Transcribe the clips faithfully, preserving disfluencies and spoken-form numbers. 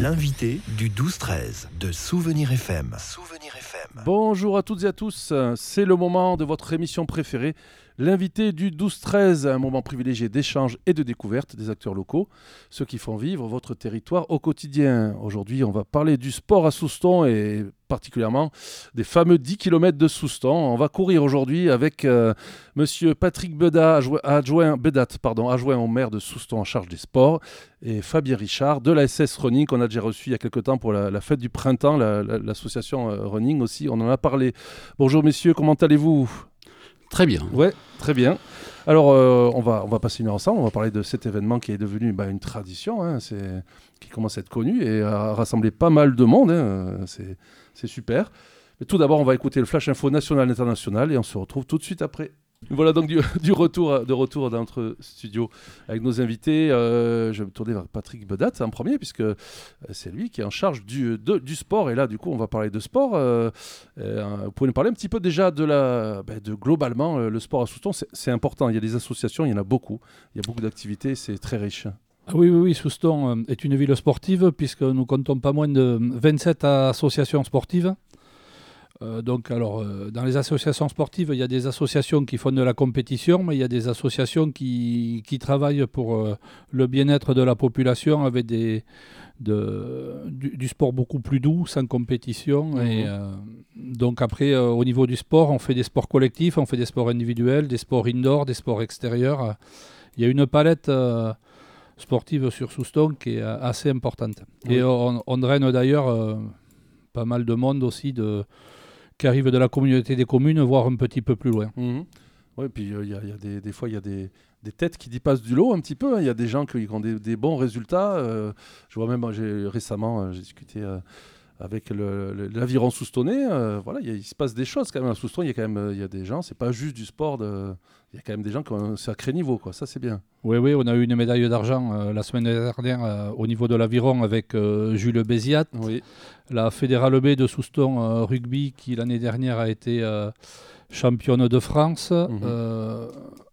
L'invité du douze treize de Souvenir F M. Souvenir F M. Bonjour à toutes et à tous, c'est le moment de votre émission préférée, l'invité du douze treize, un moment privilégié d'échange et de découverte des acteurs locaux, ceux qui font vivre votre territoire au quotidien. Aujourd'hui, on va parler du sport à Souston et particulièrement des fameux dix kilomètres de Souston. On va courir aujourd'hui avec euh, monsieur Patrick Bedat, adjoint, Bedat, pardon, adjoint au maire de Souston en charge des sports, et Fabien Richard de la S S Running qu'on a déjà reçu il y a quelques temps pour la, la fête du printemps, la, la, l'association euh, Running aussi, on en a parlé. Bonjour messieurs, comment allez-vous ? Très bien. Ouais, très bien. Alors, euh, on, va, on va passer une heure ensemble. On va parler de cet événement qui est devenu bah, une tradition, hein, c'est, qui commence à être connu et à rassembler pas mal de monde. Hein, c'est, c'est super. Mais tout d'abord, on va écouter le Flash Info national et international et on se retrouve tout de suite après. Voilà donc du, du retour, de retour dans notre studio avec nos invités. Euh, je vais me tourner vers Patrick Bedat en premier, puisque c'est lui qui est en charge du, de, du sport. Et là, du coup, on va parler de sport. Euh, euh, vous pouvez nous parler un petit peu déjà de, la, ben de globalement, le sport à Souston. C'est, c'est important. Il y a des associations, il y en a beaucoup. Il y a beaucoup d'activités, c'est très riche. Ah oui, oui, oui, Souston est une ville sportive, puisque nous comptons pas moins de vingt-sept associations sportives. Euh, donc, alors, euh, dans les associations sportives, il y a des associations qui font de la compétition, mais il y a des associations qui, qui travaillent pour euh, le bien-être de la population avec des, de, du, du sport beaucoup plus doux, sans compétition. Mmh. Et, euh, donc après, euh, au niveau du sport, on fait des sports collectifs, on fait des sports individuels, des sports indoor, des sports extérieurs. Il y a une palette euh, sportive sur Souston qui est euh, assez importante. Oui. Et on, on draine d'ailleurs euh, pas mal de monde aussi de... qui arrivent de la communauté des communes, voire un petit peu plus loin. Mmh. Oui, puis il euh, y, y a des, des fois, il y a des, des têtes qui dépassent du lot un petit peu. Il hein. y a des gens qui ont des, des bons résultats. Euh, je vois même, j'ai, récemment, euh, j'ai discuté euh, avec le, le, l'aviron soustonnais. Euh, voilà, y a, il se passe des choses quand même à Souston. Il y a quand même il y a des gens, c'est pas juste du sport. De... Il y a quand même des gens qui ont un sacré niveau, quoi. Ça, c'est bien. Oui, oui, on a eu une médaille d'argent euh, la semaine dernière euh, au niveau de l'aviron avec euh, Jules Béziat. Oui. La Fédérale B de Souston euh, Rugby, qui l'année dernière a été euh, championne de France. Mmh. Euh,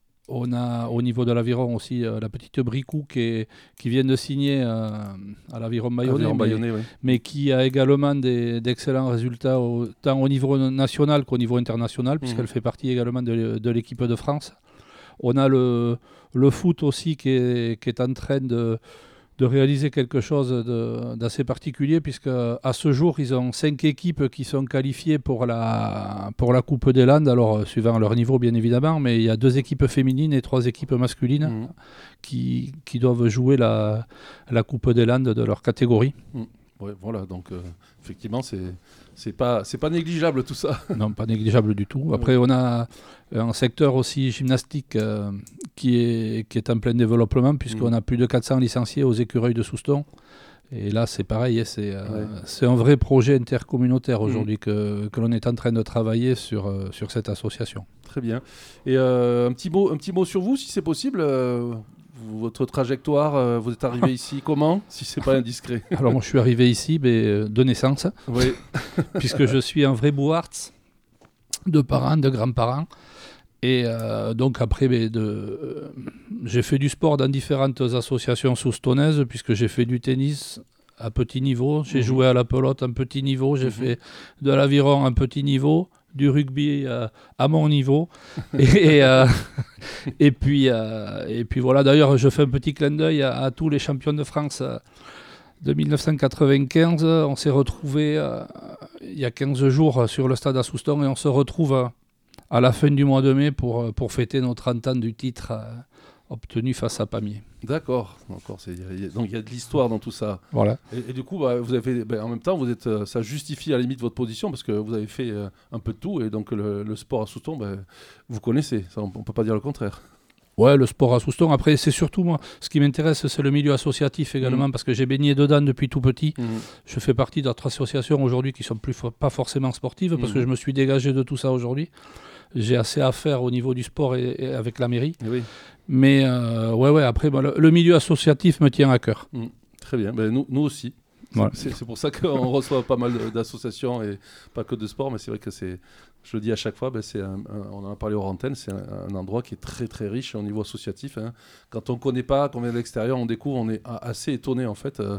on a au niveau de l'aviron aussi euh, la petite Bricou qui, est, qui vient de signer euh, à l'aviron Bayonnais, mais, Bayonnais oui. mais qui a également des, d'excellents résultats au, tant au niveau national qu'au niveau international, mmh. puisqu'elle fait partie également de, de l'équipe de France. On a le, le foot aussi qui est, qui est en train de, de réaliser quelque chose de, d'assez particulier, puisque à ce jour, ils ont cinq équipes qui sont qualifiées pour la, pour la Coupe des Landes, alors suivant leur niveau bien évidemment, mais il y a deux équipes féminines et trois équipes masculines mmh. qui, qui doivent jouer la, la Coupe des Landes de leur catégorie. Mmh. Ouais, voilà, donc euh, effectivement, c'est, c'est, pas, c'est pas négligeable tout ça. Non, pas négligeable du tout. Après, on a un secteur aussi gymnastique euh, qui, est, qui est en plein développement, puisqu'on mmh. a plus de quatre cents licenciés aux écureuils de Souston. Et là, c'est pareil, c'est, euh, ouais. c'est un vrai projet intercommunautaire aujourd'hui mmh. que, que l'on est en train de travailler sur, euh, sur cette association. Très bien. Et euh, un, petit mot, un petit mot sur vous, si c'est possible euh... Votre trajectoire, euh, vous êtes arrivé ici comment, si c'est pas indiscret? Alors moi je suis arrivé ici mais, de naissance, oui. puisque je suis un vrai Bouarts, de parents, de grands-parents. Et euh, donc après, mais de, euh, j'ai fait du sport dans différentes associations soustonnaises, puisque j'ai fait du tennis à petit niveau, j'ai mmh. joué à la pelote à un petit niveau, j'ai mmh. fait de l'aviron à un petit niveau, du rugby euh, à mon niveau et, et, euh, et, puis, euh, et puis voilà, d'ailleurs je fais un petit clin d'œil à, à tous les champions de France euh, de dix-neuf cent quatre-vingt-quinze. On s'est retrouvés euh, il y a quinze jours sur le stade à Souston et on se retrouve euh, à la fin du mois de mai pour, pour fêter nos trente ans du titre euh, obtenu face à Pamiers. D'accord, D'accord c'est, y a, donc il y a de l'histoire dans tout ça. Voilà. Et, et du coup, bah, vous avez fait, bah, en même temps, vous êtes, euh, ça justifie à la limite votre position parce que vous avez fait euh, un peu de tout et donc le, le sport à Souston, bah, vous connaissez, ça, on ne peut pas dire le contraire. Ouais, le sport à Souston. Après, c'est surtout moi, ce qui m'intéresse, c'est le milieu associatif également, mmh. parce que j'ai baigné dedans depuis tout petit. Mmh. Je fais partie d'autres associations aujourd'hui qui ne sont plus fo- pas forcément sportives, parce mmh. que je me suis dégagé de tout ça aujourd'hui. J'ai assez à faire au niveau du sport et, et avec la mairie. Et oui. Mais euh, ouais, ouais, après, bah, le, le milieu associatif me tient à cœur. Mmh. Très bien, ben, nous, nous aussi. Voilà. C'est, c'est pour ça qu'on reçoit pas mal d'associations et pas que de sport, mais c'est vrai que c'est, je le dis à chaque fois, ben c'est un, un, on en a parlé aux antennes, c'est un, un endroit qui est très très riche au niveau associatif. Hein. Quand on ne connaît pas, qu'on vient de l'extérieur, on découvre, on est assez étonné en fait. Euh,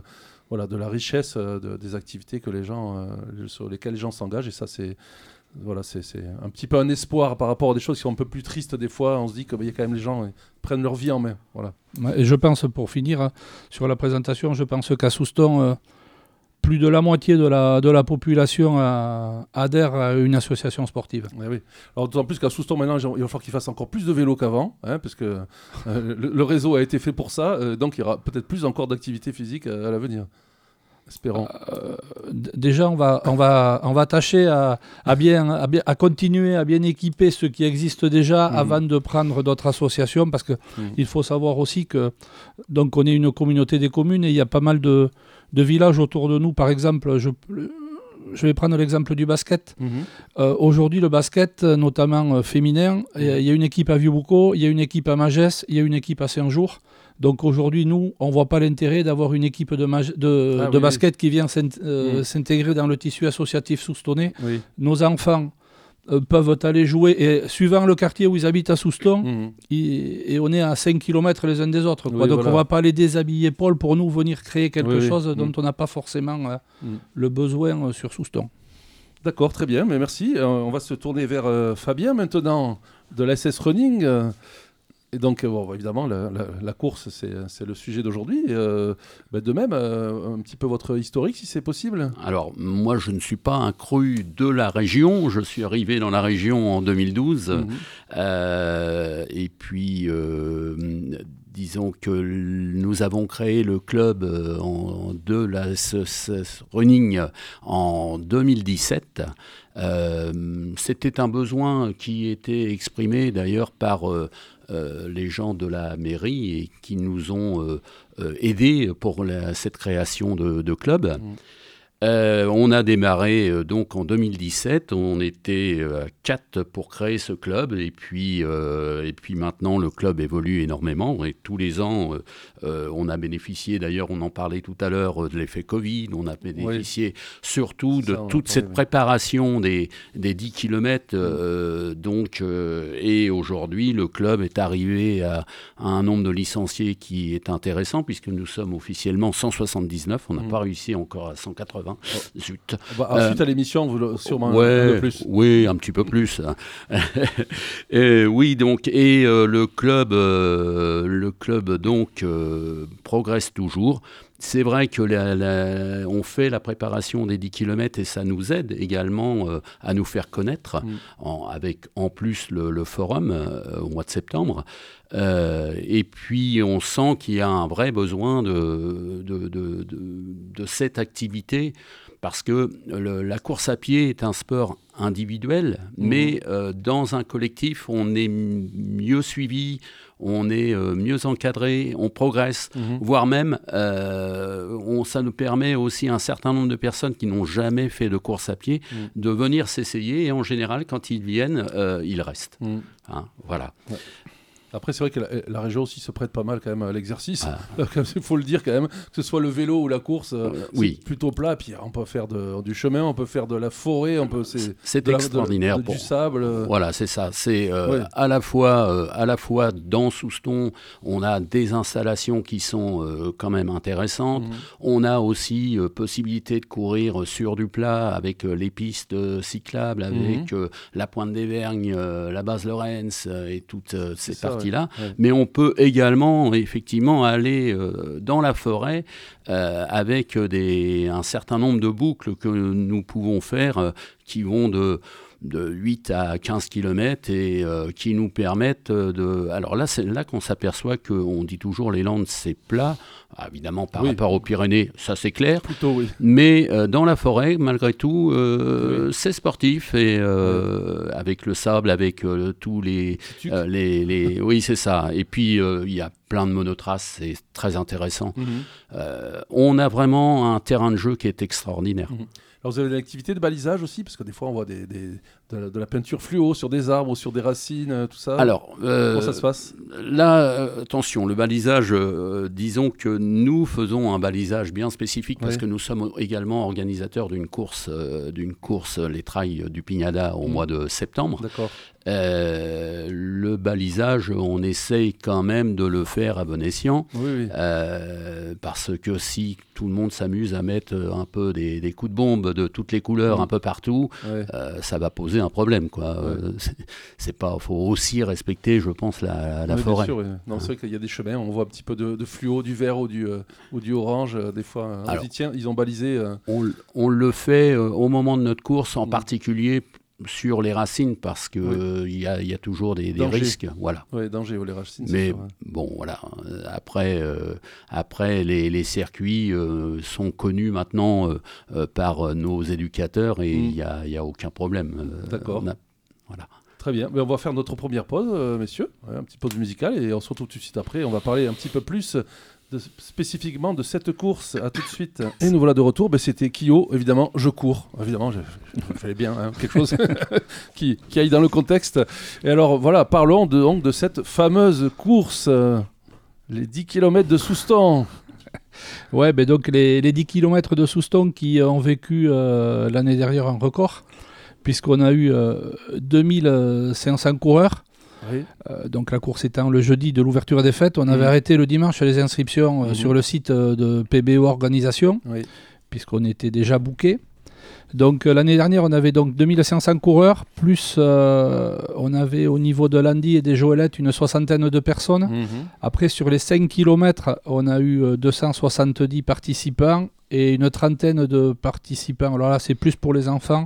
voilà, de la richesse euh, de, des activités que les gens, euh, sur lesquelles les gens s'engagent. Et ça, c'est, voilà, c'est, c'est un petit peu un espoir par rapport à des choses qui sont un peu plus tristes des fois. On se dit qu'il bah, y a quand même les gens qui prennent leur vie en main. Voilà. Et je pense, pour finir, hein, sur la présentation, je pense qu'à Souston, euh, plus de la moitié de la, de la population a, adhère à une association sportive. Ouais, oui. Alors, d'autant plus qu'à Souston, maintenant, il va falloir qu'ils fassent encore plus de vélos qu'avant, hein, parce que euh, le, le réseau a été fait pour ça, euh, donc il y aura peut-être plus encore d'activité physique à, à l'avenir. Espérons. Euh, d- déjà, on va, on va, on va tâcher à, à, bien, à, bien, à continuer à bien équiper ce qui existe déjà mmh. avant de prendre d'autres associations, parce qu'il mmh. faut savoir aussi que donc, on est une communauté des communes et il y a pas mal de, de villages autour de nous. Par exemple, je, je vais prendre l'exemple du basket. Mmh. Euh, aujourd'hui, le basket, notamment euh, féminin, mmh. il y a une équipe à Vieux-Boucau, il y a une équipe à Magès, il y a une équipe à Saint-Jour. Donc aujourd'hui, nous, on ne voit pas l'intérêt d'avoir une équipe de, mag- de, ah, de oui, basket oui. qui vient s'int- euh, mmh. s'intégrer dans le tissu associatif soustonnais. Oui. Nos enfants euh, peuvent aller jouer, et suivant le quartier où ils habitent à Souston, mmh. et, et on est à cinq kilomètres les uns des autres. Quoi. Oui, Donc voilà. on ne va pas les déshabiller, Paul, pour nous venir créer quelque oui, chose oui. dont mmh. on n'a pas forcément euh, mmh. le besoin euh, sur Souston. D'accord, très bien, mais merci. Euh, on va se tourner vers euh, Fabien maintenant, de l'A S S Running. Euh, Et donc, bon, évidemment, la, la, la course, c'est, c'est le sujet d'aujourd'hui. Euh, bah de même, euh, un petit peu votre historique, si c'est possible. Alors, moi, je ne suis pas un cru de la région. Je suis arrivé dans la région en deux mille douze. Mmh. Euh, et puis, euh, disons que nous avons créé le club en, de la S S Running en deux mille dix-sept. Euh, c'était un besoin qui était exprimé d'ailleurs par... Euh, Euh, les gens de la mairie et qui nous ont euh, euh, aidés pour la, cette création de, de club. Mmh. Euh, on a démarré euh, donc en deux mille dix-sept, on était euh, quatre pour créer ce club et puis, euh, et puis maintenant le club évolue énormément et tous les ans euh, euh, on a bénéficié, d'ailleurs on en parlait tout à l'heure, de l'effet Covid, on a bénéficié oui. surtout de ça, toute cette oui. préparation des, des dix kilomètres euh, donc, euh, et aujourd'hui le club est arrivé à, à un nombre de licenciés qui est intéressant puisque nous sommes officiellement cent soixante-dix-neuf, on n'a mmh. pas réussi encore à cent quatre-vingts. Oh. Zut. Bah, ensuite euh, à l'émission, vous le, sûrement ouais, un peu plus. Oui, un petit peu plus. et, oui, donc et euh, le club, euh, le club donc euh, progresse toujours. C'est vrai que la, la, on fait la préparation des dix kilomètres et ça nous aide également euh, à nous faire connaître, mmh. en, avec en plus le, le forum euh, au mois de septembre. Euh, et puis on sent qu'il y a un vrai besoin de, de, de, de, de cette activité parce que le, la course à pied est un sport individuel, mmh. mais euh, dans un collectif, on est mieux suivi, on est euh, mieux encadré, on progresse, mmh. voire même, euh, on, ça nous permet aussi à un certain nombre de personnes qui n'ont jamais fait de course à pied mmh. de venir s'essayer et en général, quand ils viennent, euh, ils restent. Mmh. Hein, voilà. Ouais. Après, c'est vrai que la, la région aussi se prête pas mal quand même à l'exercice. Il ah. faut le dire quand même, que ce soit le vélo ou la course, euh, c'est oui. plutôt plat. Puis on peut faire de, du chemin, on peut faire de la forêt, on peut c'est, c'est de extraordinaire. La, de, de, pour... du sable. Voilà, c'est ça. C'est euh, ouais. à la fois, euh, à la fois dans Souston, on a des installations qui sont euh, quand même intéressantes. Mmh. On a aussi euh, possibilité de courir sur du plat avec euh, les pistes euh, cyclables, avec mmh. euh, la Pointe d'Évergne, euh, la base Lorentz euh, et toutes euh, ces c'est parties. Ça, là, ouais. Mais on peut également effectivement aller euh, dans la forêt euh, avec des, un certain nombre de boucles que nous pouvons faire euh, qui vont de, de huit à quinze kilomètres et euh, qui nous permettent de... Alors là, c'est là qu'on s'aperçoit qu'on dit toujours les Landes, c'est plat. Ah, évidemment, par oui. rapport aux Pyrénées, ça c'est clair. Plutôt, oui. Mais euh, dans la forêt, malgré tout, euh, oui. c'est sportif. Et euh, oui. avec le sable, avec euh, tous les, euh, les, les... Oui, c'est ça. Et puis, il euh, y a plein de monotraces, c'est très intéressant. Mm-hmm. Euh, on a vraiment un terrain de jeu qui est extraordinaire. Mm-hmm. Alors vous avez de l'activité de balisage aussi, parce que des fois on voit des, des, de, la, de la peinture fluo sur des arbres ou sur des racines, tout ça. Alors, euh, comment ça se passe ? Là, euh, attention, le balisage, euh, disons que nous faisons un balisage bien spécifique parce oui. que nous sommes également organisateurs d'une course, euh, d'une course les trails du Pignada au mmh. mois de septembre. D'accord. Euh, le balisage, on essaye quand même de le faire faire à bon escient. Oui, oui. Euh, parce que si tout le monde s'amuse à mettre un peu des, des coups de bombe de toutes les couleurs mmh. un peu partout, ouais. euh, ça va poser un problème, quoi. Ouais. Euh, c'est, c'est pas, faut aussi respecter, je pense, la, la oui, forêt. Bien sûr, oui. Non, c'est vrai qu'il y a des chemins, on voit un petit peu de, de fluo, du vert ou du, euh, ou du orange, euh, des fois. On Alors, dit, tiens, ils ont balisé. Euh... On, on le fait euh, au moment de notre course, en mmh. particulier sur les racines, parce qu'il oui. euh, y, a, y a toujours des, des risques. Voilà. Oui, danger, les racines, mais c'est sûr, hein. Bon, voilà. Après, euh, après les, les circuits euh, sont connus maintenant euh, euh, par nos éducateurs et il mmh. n'y a, y a aucun problème. Euh, D'accord. A, voilà. Très bien. Mais on va faire notre première pause, euh, messieurs. Ouais, un petit pause musicale et on se retrouve tout de suite après. On va parler un petit peu plus de, spécifiquement de cette course. À tout de suite. Et nous voilà de retour. Ben, c'était Kyo, évidemment. Je cours. Évidemment, il fallait bien hein, quelque chose qui, qui aille dans le contexte. Et alors, voilà, parlons de, donc, de cette fameuse course, euh, les dix kilomètres de Soustons. Ouais, ben donc les, les dix kilomètres de Soustons qui ont vécu euh, l'année dernière un record, puisqu'on a eu euh, deux mille cinq cents coureurs. Oui. Euh, donc la course étant le jeudi de l'ouverture des fêtes, on avait mmh. arrêté le dimanche les inscriptions euh, mmh. sur le site euh, de P B O Organisation, oui. puisqu'on était déjà booké. Donc euh, l'année dernière, on avait donc deux mille cinq cents coureurs, plus euh, on avait au niveau de l'Andy et des Joëlettes une soixantaine de personnes. Mmh. Après, sur les cinq kilomètres, on a eu euh, deux cent soixante-dix participants et une trentaine de participants. Alors là, c'est plus pour les enfants,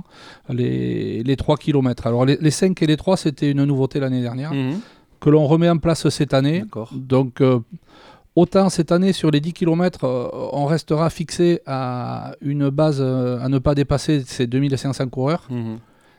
les, les trois kilomètres. Alors les, les cinq et les trois, c'était une nouveauté l'année dernière, mmh. que l'on remet en place cette année. D'accord. Donc, euh, autant cette année, sur les dix kilomètres, euh, on restera fixé à une base euh, à ne pas dépasser ces deux mille cinq cents coureurs. Mmh.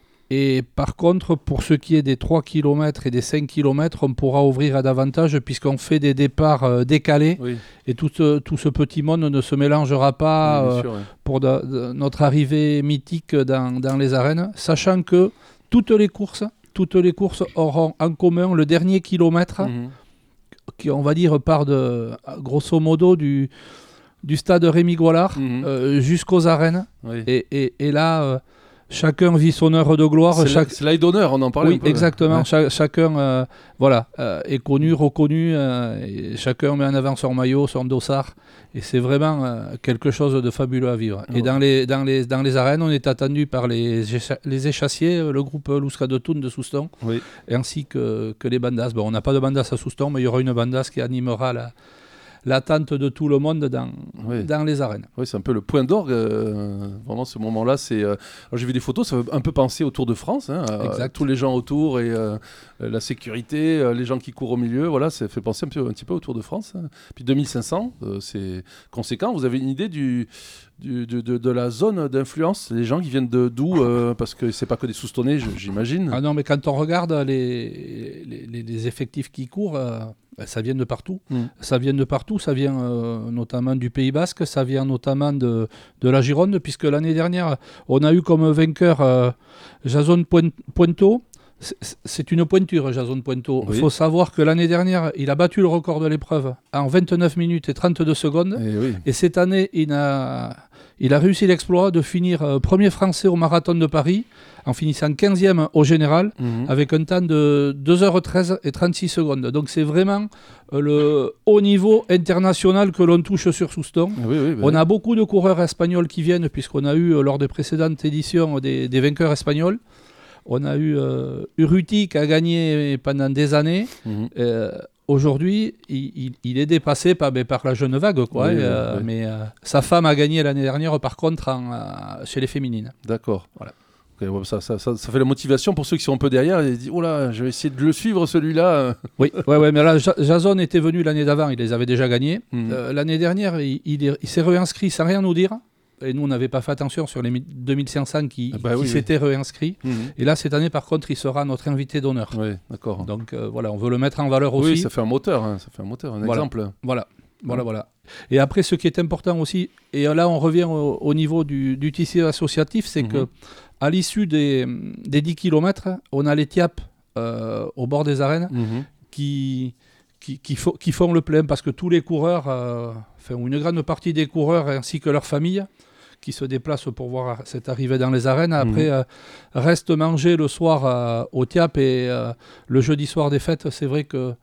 Et par contre, pour ce qui est des trois kilomètres et des cinq kilomètres, on pourra ouvrir à davantage puisqu'on fait des départs euh, décalés. Oui. Et tout, euh, tout ce petit monde ne se mélangera pas oui, euh, sûr, oui. pour de, de notre arrivée mythique dans, dans les arènes, sachant que toutes les courses, toutes les courses auront en commun le dernier kilomètre, mmh. qui, on va dire, part de, grosso modo du, du stade Rémi Goilard mmh. euh, jusqu'aux arènes. Oui. Et, et, et là... Euh, chacun vit son heure de gloire. C'est, chaque... la, c'est l'aide d'honneur, on en parlait oui, un peu. Exactement. Ouais. Cha- chacun euh, voilà, euh, est connu, reconnu. Euh, et chacun met en avant son maillot, son dossard. Et c'est vraiment euh, quelque chose de fabuleux à vivre. Oh. Et dans les, dans, les, dans les arènes, on est attendu par les, écha- les échassiers, le groupe Louska de Thun de Soustons, oui. ainsi que, que les bandas. Bon, on n'a pas de bandas à Soustons, mais il y aura une bandas qui animera la... l'attente de tout le monde dans, oui. dans les arènes. Oui, c'est un peu le point d'orgue. Euh, vraiment, ce moment-là, c'est... Euh, alors, j'ai vu des photos, ça fait un peu penser au Tour de France. Hein, à, tous les gens autour et euh, la sécurité, euh, les gens qui courent au milieu. Voilà, ça fait penser un, peu, un petit peu au Tour de France. Hein. Puis deux mille cinq cents, euh, c'est conséquent. Vous avez une idée du... Du, de, de, de la zone d'influence, les gens qui viennent de d'où euh, parce que c'est pas que des Soustonnais, j'imagine. Ah non, mais quand on regarde les, les, les effectifs qui courent, euh, ça vient de partout. Mm. Ça vient de partout, ça vient euh, notamment du Pays Basque, ça vient notamment de, de la Gironde, puisque l'année dernière, on a eu comme vainqueur euh, Jason Pointeau. C'est une pointure, Jason Pointeau. Il oui. faut savoir que l'année dernière, il a battu le record de l'épreuve en vingt-neuf minutes et trente-deux secondes. Et, oui. et cette année, il a, il a réussi l'exploit de finir euh, premier français au marathon de Paris, en finissant quinzième au général, mm-hmm. avec un temps de deux heures treize et trente-six secondes. Donc c'est vraiment euh, le haut niveau international que l'on touche sur Soustons. Oui, oui, bah on oui. a beaucoup de coureurs espagnols qui viennent, puisqu'on a eu, euh, lors des précédentes éditions, des, des vainqueurs espagnols. On a eu euh, Urruti qui a gagné pendant des années. Mmh. Euh, aujourd'hui, il, il, il est dépassé par, ben, par la jeune vague. Quoi, oui, et, euh, oui. Mais euh, sa femme a gagné l'année dernière, par contre, en, euh, chez les féminines. D'accord. Voilà. Okay, ouais, ça, ça, ça, ça fait la motivation pour ceux qui sont un peu derrière. Ils disent, oh là, je vais essayer de le suivre, celui-là. Oui, ouais, ouais, mais là, Jason était venu l'année d'avant, il les avait déjà gagnés. Mmh. Euh, l'année dernière, il, il, il s'est réinscrit sans rien nous dire. Et nous, on n'avait pas fait attention sur les deux mille cinq cents qui, ah bah qui oui, s'étaient oui. réinscrits. Mmh. Et là, cette année, par contre, il sera notre invité d'honneur. Oui, d'accord. Donc euh, voilà, on veut le mettre en valeur aussi. Oui, ça fait un moteur, hein, ça fait un moteur, un voilà. exemple. Voilà, voilà, mmh. voilà. Et après, ce qui est important aussi, et là, on revient au, au niveau du, du tissu associatif, c'est mmh. que à l'issue des, des dix kilomètres, on a les T I A P euh, au bord des arènes mmh. qui... Qui, qui, fo- qui font le plein parce que tous les coureurs, euh, enfin une grande partie des coureurs ainsi que leurs familles qui se déplacent pour voir cette arrivée dans les arènes, après mmh. euh, restent manger le soir euh, au T I A P et euh, le jeudi soir des fêtes, c'est vrai que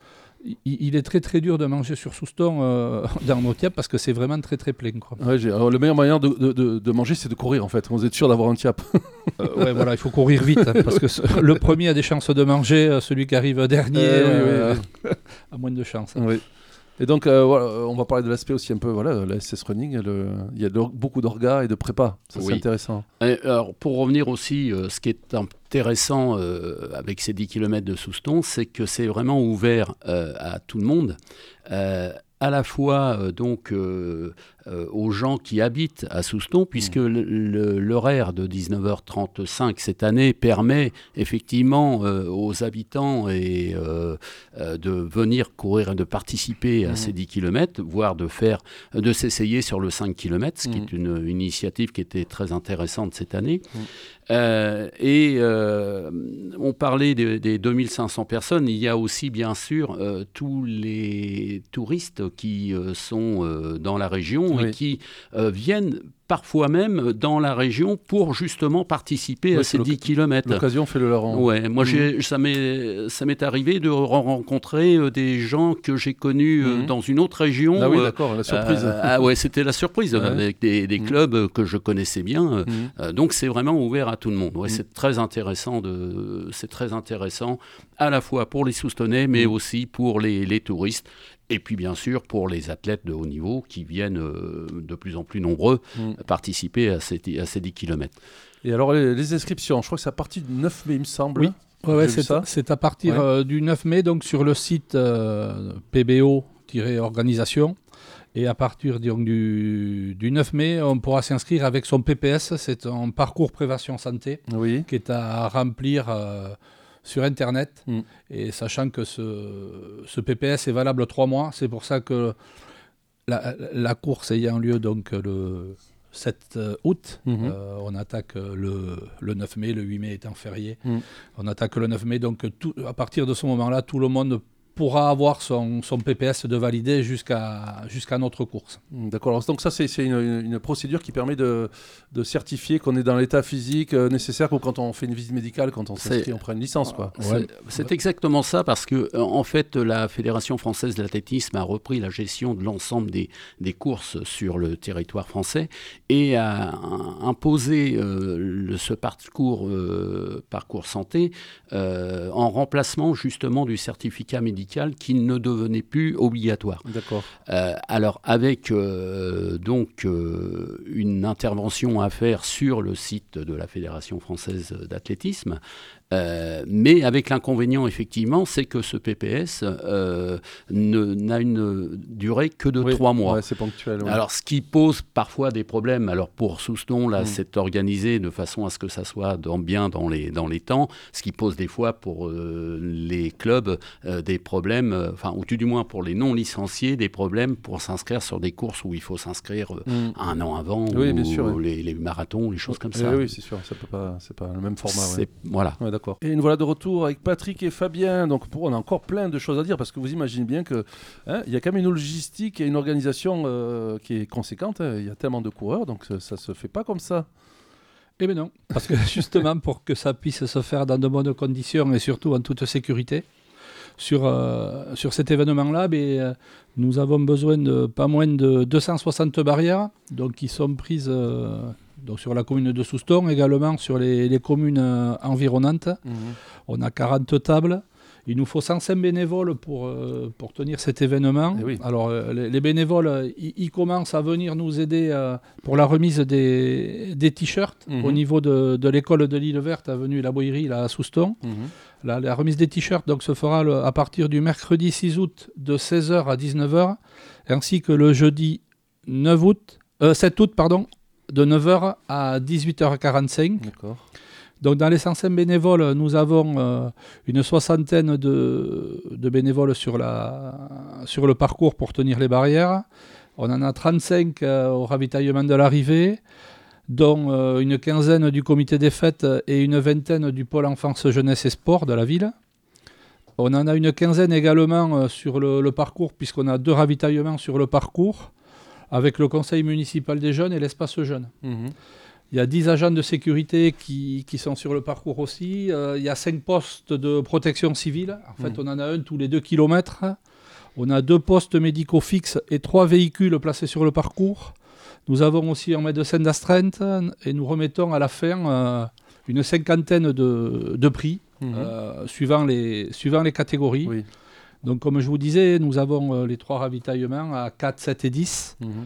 il, il est très très dur de manger sur Souston euh, dans nos tiapes parce que c'est vraiment très très plein. Quoi. Ouais, j'ai... Alors, le meilleur moyen de, de, de, de manger, c'est de courir en fait. Vous êtes sûr d'avoir un tiap. euh, ouais, voilà, il faut courir vite hein, parce que ce, le premier a des chances de manger, celui qui arrive dernier euh, euh, oui, oui, oui. a moins de chances. Oui. Et donc, euh, voilà, on va parler de l'aspect aussi un peu, voilà, la S S Running, le... il y a de, beaucoup d'orgas et de prépa, ça oui. c'est intéressant. Et alors, pour revenir aussi, euh, ce qui est intéressant euh, avec ces dix kilomètres de Souston, c'est que c'est vraiment ouvert euh, à tout le monde, euh, à la fois euh, donc, euh, euh, aux gens qui habitent à Souston, puisque mmh. le, le, l'horaire de dix-neuf heures trente-cinq cette année permet effectivement euh, aux habitants et, euh, euh, de venir courir et de participer à mmh. ces dix kilomètres, voire de, faire, de s'essayer sur le cinq kilomètres, ce mmh. qui est une, une initiative qui était très intéressante cette année. Mmh. Euh, et euh, on parlait des, des deux mille cinq cents personnes, il y a aussi bien sûr euh, tous les touristes qui euh, sont euh, dans la région oui. et qui euh, viennent parfois même dans la région pour justement participer oui, à ces dix kilomètres. L'occasion fait le larron. Ouais, moi, mmh. j'ai, ça, m'est, ça m'est arrivé de rencontrer euh, des gens que j'ai connus euh, mmh. dans une autre région. Ah oui, euh, d'accord, la surprise. Euh, ah ouais, c'était la surprise, ouais. avec des, des mmh. clubs que je connaissais bien. Mmh. Euh, donc, c'est vraiment ouvert à tout le monde. Ouais, mmh. C'est très intéressant, de, c'est très intéressant à la fois pour les Soustonnais, mais mmh. aussi pour les, les touristes. Et puis bien sûr pour les athlètes de haut niveau qui viennent euh, de plus en plus nombreux mmh. participer à ces, à ces dix kilomètres. Et alors les, les inscriptions, je crois que c'est à partir du neuf mai il me semble. Oui, ouais, ouais, c'est, c'est à partir ouais. euh, du neuf mai, donc sur le site euh, P B O-organisation. Et à partir donc, du, du neuf mai, on pourra s'inscrire avec son P P S, c'est un parcours prévention santé oui. qui est à remplir euh, sur Internet, mm. et sachant que ce, ce P P S est valable trois mois, c'est pour ça que la, la course ayant lieu donc le sept août, mm-hmm. euh, on attaque le, le neuf mai, le huit mai étant férié, mm. on attaque le neuf mai, donc tout, à partir de ce moment-là, tout le monde pourra avoir son, son P P S de validé jusqu'à, jusqu'à notre course. D'accord, donc ça c'est, c'est une, une procédure qui permet de, de certifier qu'on est dans l'état physique euh, nécessaire pour quand on fait une visite médicale, quand on s'inscrit, c'est, on prend une licence. Quoi. C'est, ouais. c'est exactement ça, parce que en fait la Fédération française de l'athlétisme a repris la gestion de l'ensemble des, des courses sur le territoire français et a imposé euh, le, ce parcours, euh, parcours santé euh, en remplacement justement du certificat médical qui ne devenait plus obligatoire. D'accord. Euh, alors avec euh, donc euh, une intervention à faire sur le site de la Fédération française d'athlétisme, euh, mais avec l'inconvénient effectivement, c'est que ce P P S euh, ne, n'a une durée que de oui, trois mois. Ouais, c'est ponctuel. Ouais. Alors ce qui pose parfois des problèmes. Alors pour Souston, là, mmh. c'est organisé de façon à ce que ça soit dans, bien dans les dans les temps, ce qui pose des fois pour euh, les clubs euh, des problèmes, euh, enfin ou tout du moins pour les non licenciés, des problèmes pour s'inscrire sur des courses où il faut s'inscrire euh, mmh. un an avant, oui, ou, bien sûr, ou oui. les, les marathons, les choses comme ça. Oui, oui, c'est sûr, ça peut pas, c'est pas le même format. C'est, ouais. Voilà. Ouais, d'accord. Et nous voilà de retour avec Patrick et Fabien. Donc pour, on a encore plein de choses à dire parce que vous imaginez bien que hein, il y a quand même une logistique et une organisation euh, qui est conséquente. Hein. Il y a tellement de coureurs, donc ça, ça se fait pas comme ça. Eh bien non, parce que justement pour que ça puisse se faire dans de bonnes conditions et surtout en toute sécurité, sur, euh, sur cet événement-là, mais, euh, nous avons besoin de pas moins de deux cent soixante barrières, donc qui sont prises euh, donc sur la commune de Souston, également sur les, les communes euh, environnantes. Mmh. On a quarante tables. Il nous faut cent cinq bénévoles pour, euh, pour tenir cet événement. Oui. Alors, euh, les, les bénévoles, ils commencent à venir nous aider euh, pour la remise des, des t-shirts mmh. au niveau de, de l'école de l'Île Verte, avenue La Boillerie, là, à Souston. Mmh. La, la remise des t-shirts donc, se fera le, à partir du mercredi six août de seize heures à dix-neuf heures, ainsi que le jeudi neuf août, euh, sept août pardon, de neuf heures à dix-huit heures quarante-cinq. D'accord. Donc dans les cent cinq bénévoles, nous avons euh, une soixantaine de, de bénévoles sur, la, sur le parcours pour tenir les barrières. On en a trente-cinq euh, au ravitaillement de l'arrivée, dont euh, une quinzaine du comité des fêtes et une vingtaine du pôle enfance, jeunesse et sport de la ville. On en a une quinzaine également euh, sur le, le parcours, puisqu'on a deux ravitaillements sur le parcours, avec le conseil municipal des jeunes et l'espace jeune. Mmh. Il y a dix agents de sécurité qui, qui sont sur le parcours aussi. Euh, il y a cinq postes de protection civile. En fait, mmh. on en a un tous les deux kilomètres. On a deux postes médicaux fixes et trois véhicules placés sur le parcours. Nous avons aussi un médecin d'astreinte et nous remettons à la fin euh, une cinquantaine de, de prix mmh. euh, suivant, les, suivant les catégories. Oui. Donc comme je vous disais, nous avons euh, les trois ravitaillements à quatre, sept et dix. Mmh.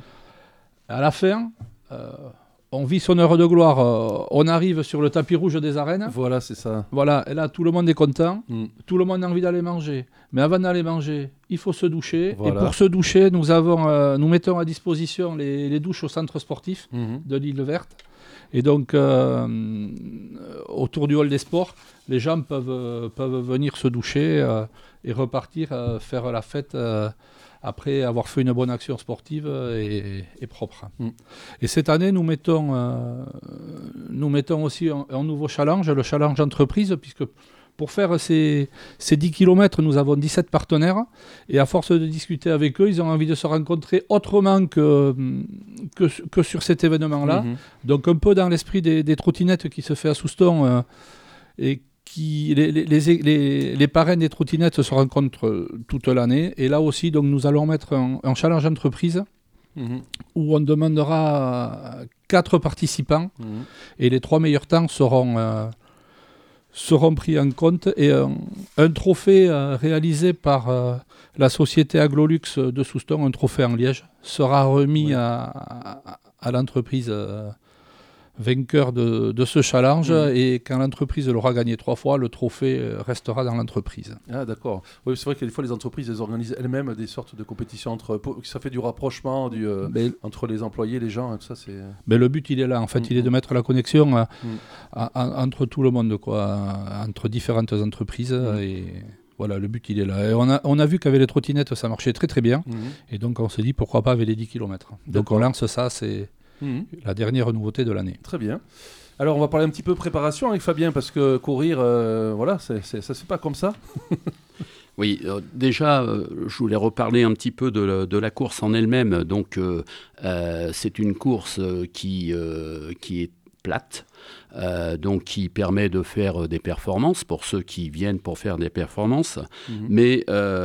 À la fin, euh, on vit son heure de gloire. Euh, on arrive sur le tapis rouge des arènes. Voilà, c'est ça. Voilà, et là tout le monde est content. Mmh. Tout le monde a envie d'aller manger. Mais avant d'aller manger, il faut se doucher. Voilà. Et pour se doucher, nous, avons, euh, nous mettons à disposition les, les douches au centre sportif mmh. de l'île Verte. Et donc, euh, autour du hall des sports, les gens peuvent, euh, peuvent venir se doucher euh, et repartir euh, faire la fête euh, après avoir fait une bonne action sportive et, et propre. Mmh. Et cette année, nous mettons, euh, nous mettons aussi un, un nouveau challenge, le challenge entreprise, puisque pour faire ces, ces dix kilomètres, nous avons dix-sept partenaires. Et à force de discuter avec eux, ils ont envie de se rencontrer autrement que, que, que sur cet événement-là. Mmh. Donc un peu dans l'esprit des, des trottinettes qui se fait à Souston. Euh, et qui, les, les, les, les parrains des trottinettes se rencontrent toute l'année. Et là aussi, donc, nous allons mettre un, un challenge entreprise mmh. où on demandera quatre participants. Mmh. Et les trois meilleurs temps seront... Euh, seront pris en compte et un, un trophée euh, réalisé par euh, la société Aglolux de Souston, un trophée en liège, sera remis oui. à, à, à l'entreprise euh, vainqueur de, de ce challenge mmh. et quand l'entreprise l'aura gagné trois fois, le trophée restera dans l'entreprise. Ah d'accord. Oui, c'est vrai que des fois les entreprises elles organisent elles-mêmes des sortes de compétitions entre, ça fait du rapprochement du, euh, mais, entre les employés, les gens, et tout ça c'est. Mais le but il est là en fait, mmh. il est de mettre la connexion à, mmh. à, à, entre tout le monde quoi, entre différentes entreprises mmh. et. Voilà, le but, il est là. Et on, a, on a vu qu'avec les trottinettes, ça marchait très très bien. Mmh. Et donc, on s'est dit, pourquoi pas avec les dix kilomètres. Donc, on lance ça, c'est mmh. la dernière nouveauté de l'année. Très bien. Alors, on va parler un petit peu préparation avec Fabien, parce que courir, euh, voilà, c'est, c'est, ça ne se fait pas comme ça. Oui, euh, déjà, euh, je voulais reparler un petit peu de, la, de la course en elle-même. Donc, euh, euh, c'est une course qui, euh, qui est plate. Euh, donc qui permet de faire euh, des performances pour ceux qui viennent pour faire des performances. Mmh. Mais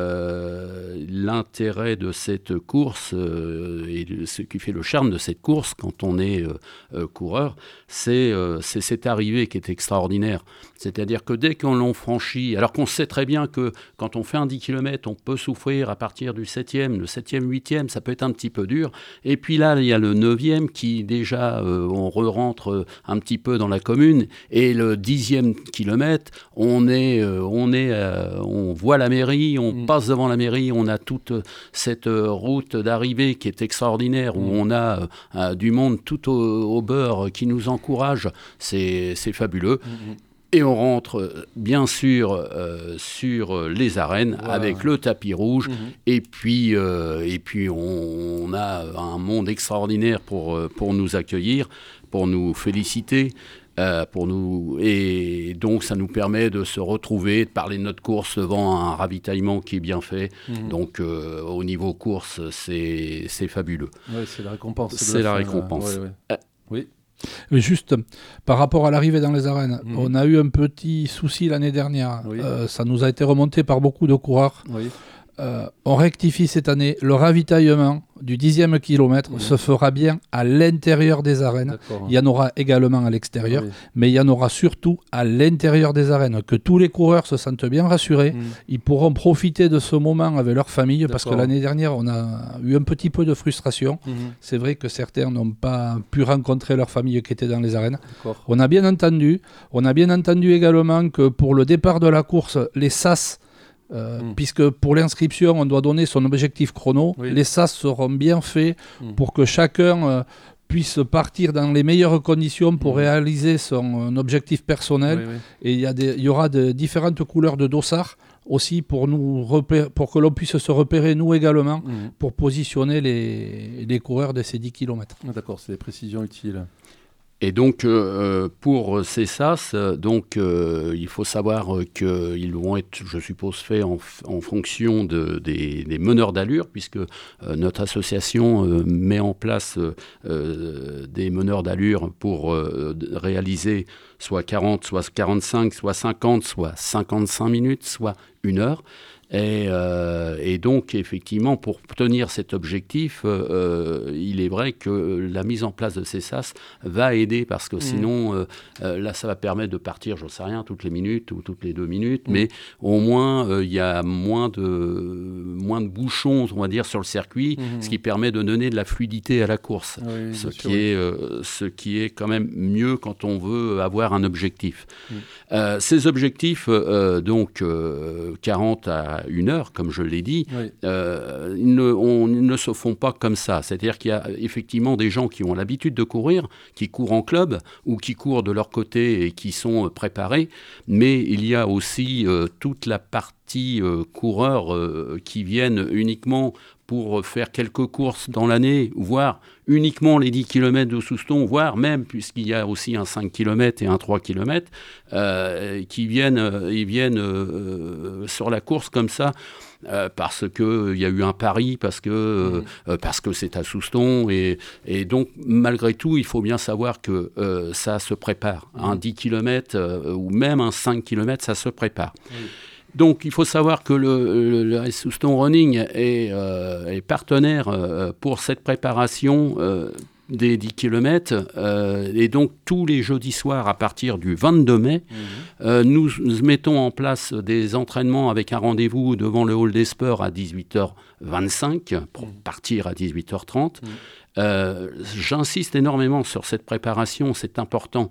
euh, l'intérêt de cette course euh, et ce qui fait le charme de cette course quand on est euh, euh, coureur, c'est, euh, c'est cette arrivée qui est extraordinaire. C'est-à-dire que dès qu'on l'on franchit, alors qu'on sait très bien que quand on fait un dix kilomètres, on peut souffrir à partir du septième, le septième, huitième, ça peut être un petit peu dur. Et puis là, il y a le neuvième qui déjà, euh, on re-rentre un petit peu dans la commune, et le dixième kilomètre, on est, euh, on est, euh, on voit la mairie, on mmh. passe devant la mairie, on a toute cette euh, route d'arrivée qui est extraordinaire, mmh. où on a euh, du monde tout au, au beurre qui nous encourage, c'est, c'est fabuleux. Mmh. Et on rentre bien sûr euh, sur les arènes wow. avec le tapis rouge. Mmh. Et puis, euh, et puis on, on a un monde extraordinaire pour, pour nous accueillir, pour nous féliciter. Euh, pour nous, et donc ça nous permet de se retrouver, de parler de notre course devant un ravitaillement qui est bien fait. Mmh. Donc euh, au niveau course, c'est, c'est fabuleux. Ouais, c'est la récompense. C'est, c'est la, la récompense. Ouais, ouais. Euh, oui. Mais juste par rapport à l'arrivée dans les arènes, mmh. on a eu un petit souci l'année dernière. Oui. Euh, ça nous a été remonté par beaucoup de coureurs. Oui. Euh, on rectifie cette année. Le ravitaillement du dixième kilomètre mmh. se fera bien à l'intérieur des arènes. D'accord. Il y en aura également à l'extérieur, oui. mais il y en aura surtout à l'intérieur des arènes. Que tous les coureurs se sentent bien rassurés. Mmh. Ils pourront profiter de ce moment avec leur famille. D'accord. Parce que l'année dernière, on a eu un petit peu de frustration. Mmh. C'est vrai que certains n'ont pas pu rencontrer leur famille qui était dans les arènes. D'accord. On a bien entendu. On a bien entendu également que pour le départ de la course, les sas Euh, mmh. puisque pour l'inscription, on doit donner son objectif chrono. Oui. Les sas seront bien faits mmh. pour que chacun euh, puisse partir dans les meilleures conditions pour mmh. réaliser son objectif personnel. Oui, oui. Et il y, a des, il y aura de différentes couleurs de dossards aussi pour, nous repérer, pour que l'on puisse se repérer, nous également, mmh. pour positionner les, les coureurs de ces dix kilomètres. Ah, d'accord, c'est des précisions utiles. Et donc, euh, pour ces sas, donc, euh, il faut savoir qu'ils vont être, je suppose, faits en, en fonction de, des, des meneurs d'allure, puisque euh, notre association euh, met en place euh, des meneurs d'allure pour euh, réaliser soit quarante, soit quarante-cinq, soit cinquante, soit cinquante-cinq minutes, soit une heure. Et, euh, et donc, effectivement, pour tenir cet objectif, euh, il est vrai que la mise en place de ces sas va aider, parce que mmh. sinon, euh, euh, là, ça va permettre de partir, j'en sais rien, toutes les minutes ou toutes les deux minutes, mmh. mais au moins, il euh, y a moins de, moins de bouchons, on va dire, sur le circuit, mmh. ce qui permet de donner de la fluidité à la course, oui, ce, qui sûr, est, euh, ce qui est quand même mieux quand on veut avoir un objectif. Mmh. Euh, ces objectifs, euh, donc euh, quarante à une heure, comme je l'ai dit, oui. euh, ils, ne, on, ils ne se font pas comme ça. C'est-à-dire qu'il y a effectivement des gens qui ont l'habitude de courir, qui courent en club ou qui courent de leur côté et qui sont préparés, mais il y a aussi euh, toute la partie euh, coureurs euh, qui viennent uniquement pour faire quelques courses dans l'année, voire uniquement les dix kilomètres de Souston, voire même, puisqu'il y a aussi un cinq kilomètres et un trois kilomètres, euh, qui viennent, euh, ils viennent euh, sur la course comme ça, euh, parce qu'il euh, y a eu un pari, parce que, euh, mmh. euh, parce que c'est à Souston. Et, et donc, malgré tout, il faut bien savoir que euh, ça se prépare. Mmh. Un dix kilomètres euh, ou même un cinq kilomètres, ça se prépare. Mmh. Donc, il faut savoir que le, le, le Souston Running est, euh, est partenaire euh, pour cette préparation euh, des dix kilomètres. Euh, et donc, tous les jeudis soirs, à partir du vingt-deux mai, mmh. euh, nous, nous mettons en place des entraînements avec un rendez-vous devant le hall des sports à dix-huit heures vingt-cinq pour mmh. partir à dix-huit heures trente. Mmh. Euh, j'insiste énormément sur cette préparation, c'est important.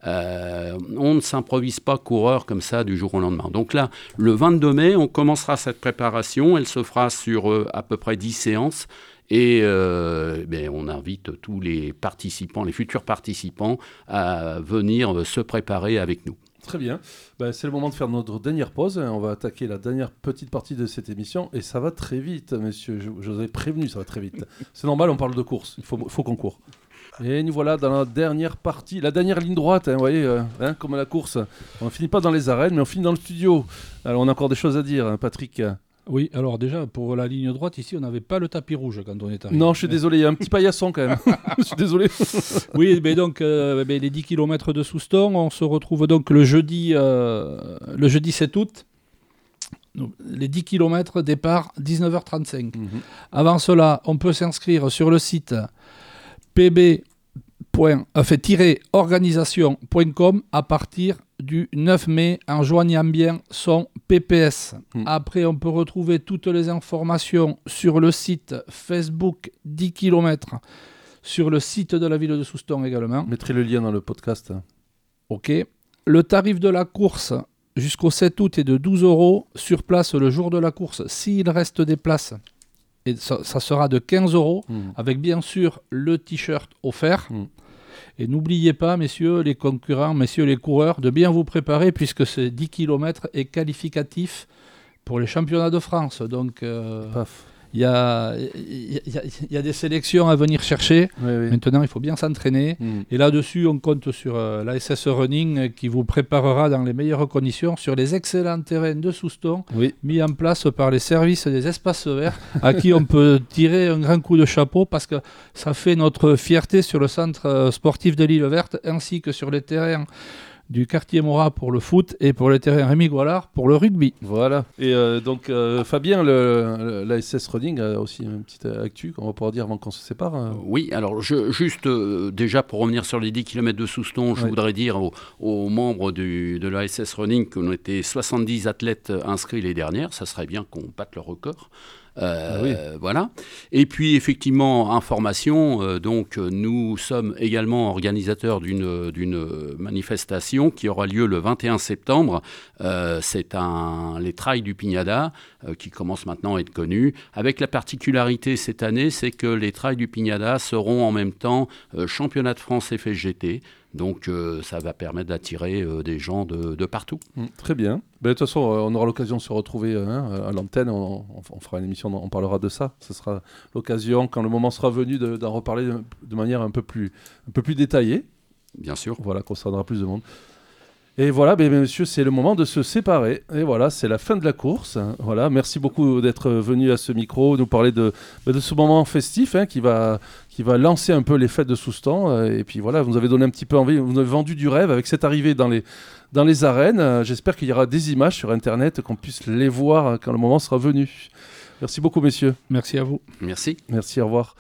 Euh, on ne s'improvise pas coureur comme ça du jour au lendemain. Donc là, le vingt-deux mai, on commencera cette préparation. Elle se fera sur euh, à peu près dix séances. Et euh, ben, on invite tous les participants, les futurs participants, à venir se préparer avec nous. Très bien. Ben, c'est le moment de faire notre dernière pause. On va attaquer la dernière petite partie de cette émission. Et ça va très vite, messieurs. Je, je vous avais prévenu, ça va très vite. C'est normal, on parle de course. Il faut, faut qu'on court. Et nous voilà dans la dernière partie, la dernière ligne droite, hein, vous voyez, euh, hein, comme à la course. On ne finit pas dans les arènes, mais on finit dans le studio. Alors, on a encore des choses à dire, hein, Patrick. Oui, alors déjà, pour la ligne droite, ici, on n'avait pas le tapis rouge quand on est arrivé. Non, je suis désolé, il y a un petit paillasson quand même. Je suis désolé. Oui, mais donc, euh, mais les dix kilomètres de Souston, on se retrouve donc le jeudi, euh, le jeudi sept août. Les dix kilomètres, départ dix-neuf heures trente-cinq. Mm-hmm. Avant cela, on peut s'inscrire sur le site p b organisation point com à partir du neuf mai en joignant bien son P P S. Mm. Après, on peut retrouver toutes les informations sur le site Facebook dix kilomètres, sur le site de la ville de Souston également. Je mettrai le lien dans le podcast. Ok. Le tarif de la course jusqu'au sept août est de douze euros. Sur place, le jour de la course, s'il reste des places, et ça, ça sera de quinze euros, mmh. avec bien sûr le t-shirt offert. Mmh. Et n'oubliez pas, messieurs les concurrents, messieurs les coureurs, de bien vous préparer, puisque ce dix kilomètres est qualificatif pour les championnats de France. Donc, euh, il y a, y, a, y a des sélections à venir chercher. Oui, oui. Maintenant, il faut bien s'entraîner. Mmh. Et là-dessus, on compte sur euh, l'A S S Running euh, qui vous préparera dans les meilleures conditions sur les excellents terrains de Souston, oui. mis en place par les services des espaces verts, à qui on peut tirer un grand coup de chapeau parce que ça fait notre fierté sur le centre sportif de l'Île Verte ainsi que sur les terrains du quartier Morat pour le foot et pour le terrain Rémi Goualard pour le rugby. Voilà. Et euh, donc, euh, Fabien, le, l'A S S Running a aussi une petite actu qu'on va pouvoir dire avant qu'on se sépare. Hein. Oui, alors je, juste euh, déjà pour revenir sur les dix kilomètres de Souston, je oui. voudrais dire aux, aux membres du, de l'A S S Running qu'on était soixante-dix athlètes inscrits les dernières. Ça serait bien qu'on batte le record. Euh, ah oui. Voilà. Et puis effectivement, information, euh, donc nous sommes également organisateurs d'une, d'une manifestation qui aura lieu le vingt et un septembre. Euh, c'est un, les trails du Pignada euh, qui commencent maintenant à être connus. Avec la particularité cette année, c'est que les trails du Pignada seront en même temps euh, championnat de France F S G T. Donc euh, ça va permettre d'attirer euh, des gens de, de partout. Mmh, très bien. Ben, de toute façon, euh, on aura l'occasion de se retrouver hein, à l'antenne. On, on, on fera une émission, on parlera de ça. Ce sera l'occasion, quand le moment sera venu, de, d'en reparler de, de manière un peu plus, un peu plus détaillée. Bien sûr. Voilà, concernera plus de monde. Et voilà, ben, monsieur, c'est le moment de se séparer. Et voilà, c'est la fin de la course. Voilà, merci beaucoup d'être venu à ce micro, nous parler de, de ce moment festif hein, qui, va, qui va lancer un peu les fêtes de Soustans. Et puis voilà, vous nous avez donné un petit peu envie, vous nous avez vendu du rêve avec cette arrivée dans les, dans les arènes. J'espère qu'il y aura des images sur Internet, qu'on puisse les voir quand le moment sera venu. Merci beaucoup, messieurs. Merci à vous. Merci. Merci, au revoir.